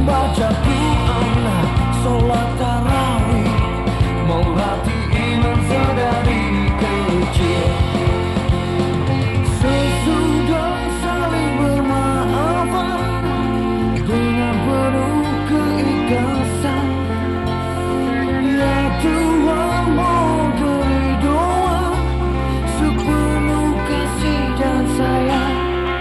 baca Quran, sholat tarawih, melatih iman sedari kecil. Sesudah saling bermaafan dengan penuh keikhlasan, ya Tuhan memberi doa sepenuh kasih dan sayang.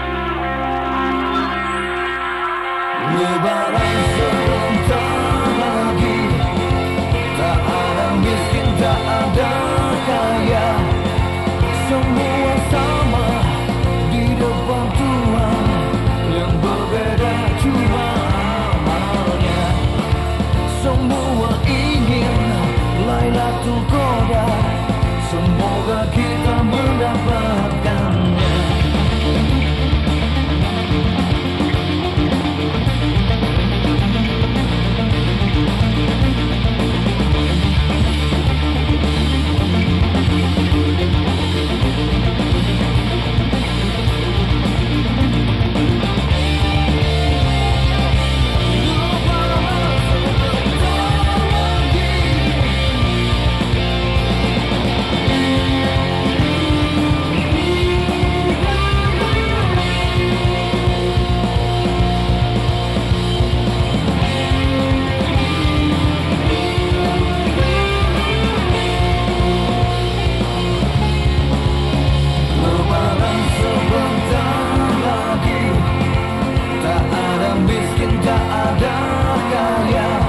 Lebaran sebentar lagi, tak ada miskin, tak ada kaya, semua sama di depan Tuhan. Yang berbeda cuma amalnya. Semua ingin Lailatul Qadar, semoga kita mendapatkannya. Miskin tak ada kaya,